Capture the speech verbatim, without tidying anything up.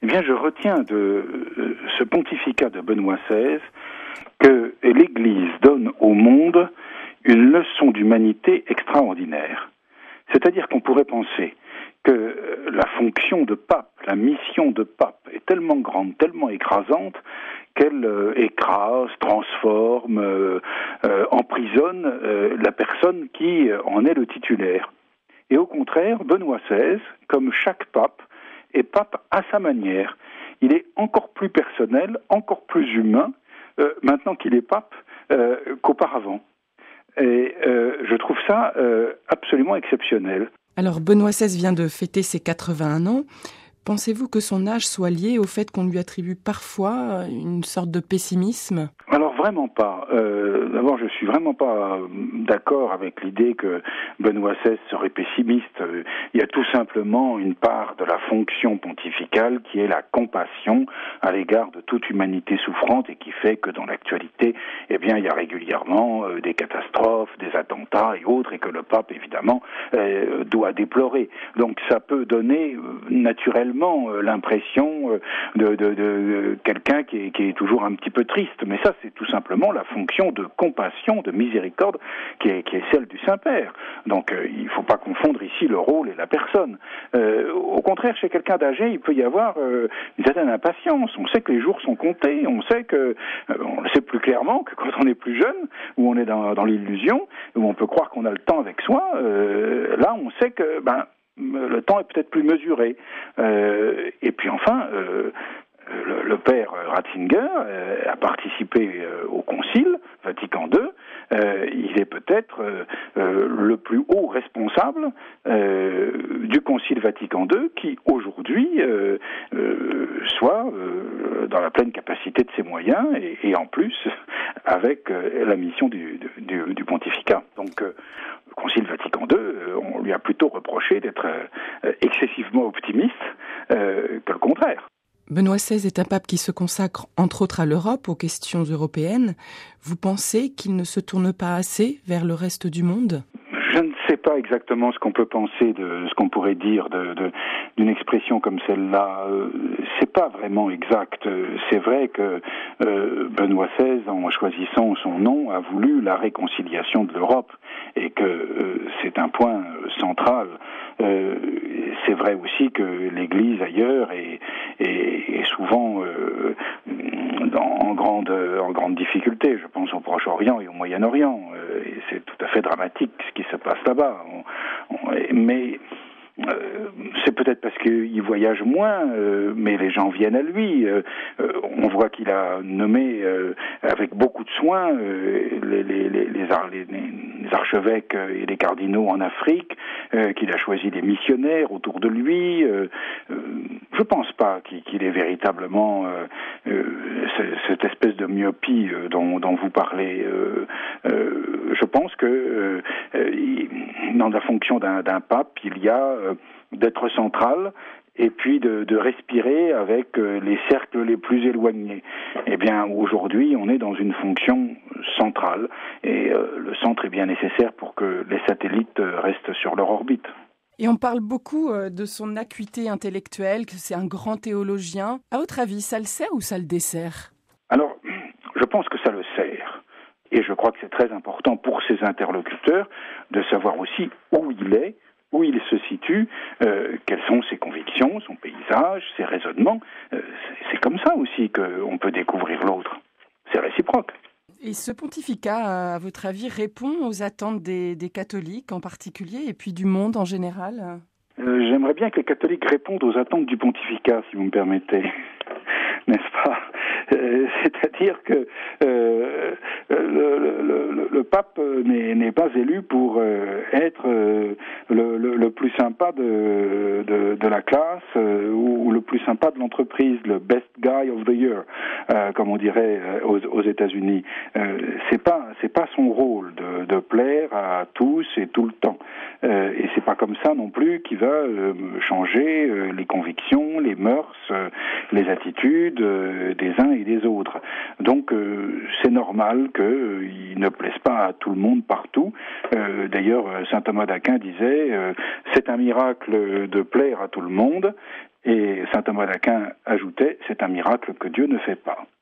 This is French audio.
Eh bien, je retiens de euh, ce pontificat de Benoît seize que l'Église donne au monde une leçon d'humanité extraordinaire. C'est-à-dire qu'on pourrait penser que la fonction de pape, la mission de pape est tellement grande, tellement écrasante, qu'elle euh, écrase, transforme, euh, euh, emprisonne euh, la personne qui en est le titulaire. Et au contraire, Benoît seize, comme chaque pape, est pape à sa manière. Il est encore plus personnel, encore plus humain, euh, maintenant qu'il est pape, euh, qu'auparavant. Et euh, je trouve ça euh, absolument exceptionnel. Alors Benoît seize vient de fêter ses quatre-vingt-un ans. Pensez-vous que son âge soit lié au fait qu'on lui attribue parfois une sorte de pessimisme ? Alors vraiment pas. Euh, d'abord, je suis vraiment pas d'accord avec l'idée que Benoît seize serait pessimiste. Il y a tout simplement une part de la fonction pontificale qui est la compassion à l'égard de toute humanité souffrante et qui fait que dans l'actualité, eh bien, il y a régulièrement euh, des catastrophes, des attentats et autres, et que le pape, évidemment, euh, doit déplorer. Donc ça peut donner euh, naturellement euh, l'impression euh, de, de, de, de quelqu'un qui est, qui est toujours un petit peu triste. Mais ça, c'est tout simplement la fonction de compassion, de miséricorde qui est, qui est celle du Saint-Père. Donc euh, il ne faut pas confondre ici le rôle et la personne. Euh, au contraire, chez quelqu'un d'âgé, il peut y avoir euh, une certaine impatience. On sait que les jours sont comptés, on sait que, euh, on le sait plus clairement que quand on est plus jeune, où on est dans, dans l'illusion, où on peut croire qu'on a le temps avec soi. Euh, là, on sait que ben, le temps est peut-être plus mesuré. Euh, et puis enfin... Euh, Le, le père Ratzinger euh, a participé euh, au Concile Vatican deux. Euh, il est peut-être euh, euh, le plus haut responsable euh, du Concile Vatican deux qui, aujourd'hui, euh, euh, soit euh, dans la pleine capacité de ses moyens et, et en plus avec euh, la mission du, du, du pontificat. Donc, euh, le Concile Vatican deux, euh, on lui a plutôt reproché d'être euh, excessivement optimiste euh, que le contraire. Benoît seize est un pape qui se consacre entre autres à l'Europe, aux questions européennes. Vous pensez qu'il ne se tourne pas assez vers le reste du monde ? Je ne sais pas exactement ce qu'on peut penser de ce qu'on pourrait dire de, de, d'une expression comme celle-là. Euh, c'est pas vraiment exact. C'est vrai que euh, Benoît seize, en choisissant son nom, a voulu la réconciliation de l'Europe et que euh, c'est un point central. Euh, c'est vrai aussi que l'Église ailleurs est, est, est souvent euh, dans, en grande en grande difficulté. Je pense au Proche-Orient et au Moyen-Orient. Euh, et c'est tout à fait dramatique ce qui se passe là-bas. On, on, mais Euh, c'est peut-être parce qu'il voyage moins, euh, mais les gens viennent à lui. Euh, euh, on voit qu'il a nommé euh, avec beaucoup de soin euh, les, les, les, les, ar- les, les archevêques et les cardinaux en Afrique, euh, qu'il a choisi des missionnaires autour de lui. Euh, euh, je pense pas qu'il, qu'il ait véritablement euh, euh, cette espèce de myopie euh, dont, dont vous parlez. Euh, euh, je pense que euh, euh, dans la fonction d'un, d'un pape, il y a d'être central et puis de, de respirer avec les cercles les plus éloignés. Eh bien, aujourd'hui, on est dans une fonction centrale et euh, le centre est bien nécessaire pour que les satellites restent sur leur orbite. Et on parle beaucoup de son acuité intellectuelle, que c'est un grand théologien. À votre avis, ça le sert ou ça le dessert ? Alors, je pense que ça le sert. Et je crois que c'est très important pour ses interlocuteurs de savoir aussi où il est, où il se situe, euh, quelles sont ses convictions, son paysage, ses raisonnements. Euh, c'est, c'est comme ça aussi qu'on peut découvrir l'autre. C'est réciproque. Et ce pontificat, à votre avis, répond aux attentes des, des catholiques en particulier et puis du monde en général ? euh, J'aimerais bien que les catholiques répondent aux attentes du pontificat, si vous me permettez. N'est-ce pas ? euh, C'est-à-dire que euh, le, le, le, le pape n'est, n'est pas élu pour euh, être euh, le, le, le plus sympa de, de, de la classe euh, ou, ou le plus sympa de l'entreprise, le best guy of the year, euh, comme on dirait aux, aux États-Unis. Euh, c'est pas c'est pas son rôle de, de plaire à tous et tout le temps. Euh, et c'est pas comme ça non plus qu'il va euh, changer euh, les convictions, les mœurs, euh, les l'attitude euh, des uns et des autres. Donc euh, c'est normal qu'ils euh, ne plaisent pas à tout le monde partout. Euh, d'ailleurs, saint Thomas d'Aquin disait euh, « c'est un miracle de plaire à tout le monde ». Et saint Thomas d'Aquin ajoutait « c'est un miracle que Dieu ne fait pas ».